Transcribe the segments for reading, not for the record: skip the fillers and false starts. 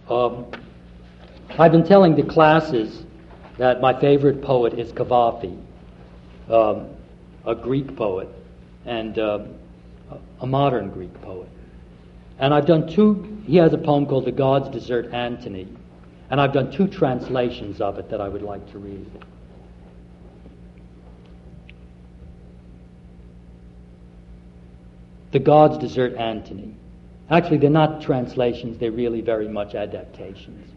Um, I've been telling the classes that my favorite poet is Cavafy, a Greek poet, and a modern Greek poet. And I've done he has a poem called The Gods Desert Antony, and I've done 2 translations of it that I would like to read. The Gods Desert Antony. Actually, they're not translations, they're really very much adaptations.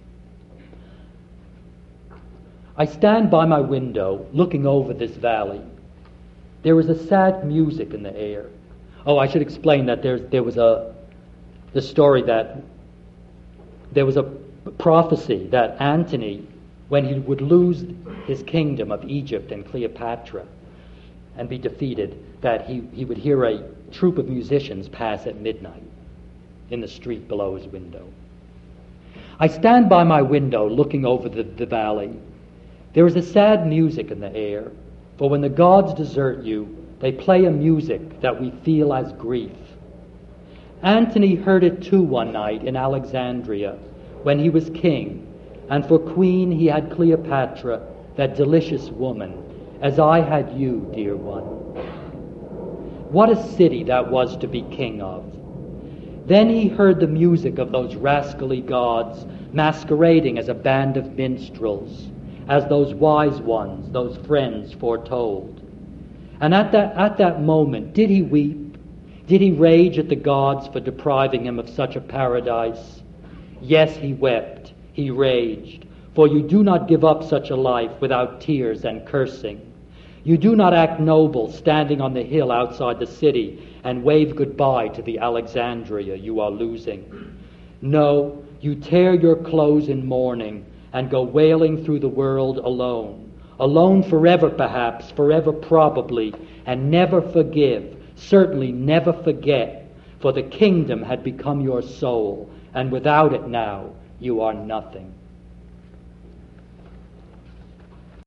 I stand by my window, looking over this valley. There is a sad music in the air. Oh, I should explain that there was the story that there was a prophecy that Antony, when he would lose his kingdom of Egypt and Cleopatra and be defeated, that he would hear a troupe of musicians pass at midnight in the street below his window. I stand by my window looking over the valley. There is a sad music in the air, for when the gods desert you, they play a music that we feel as grief. Antony heard it too one night in Alexandria when he was king, and for queen he had Cleopatra, that delicious woman, as I had you, dear one. What a city that was to be king of! Then he heard the music of those rascally gods masquerading as a band of minstrels, as those wise ones, those friends foretold. And at that moment, did he weep? Did he rage at the gods for depriving him of such a paradise? Yes, he wept, he raged, for you do not give up such a life without tears and cursing. You do not act noble standing on the hill outside the city and wave goodbye to the Alexandria you are losing. No, you tear your clothes in mourning and go wailing through the world alone. Alone forever perhaps, forever probably, and never forgive, certainly never forget, for the kingdom had become your soul, and without it now you are nothing.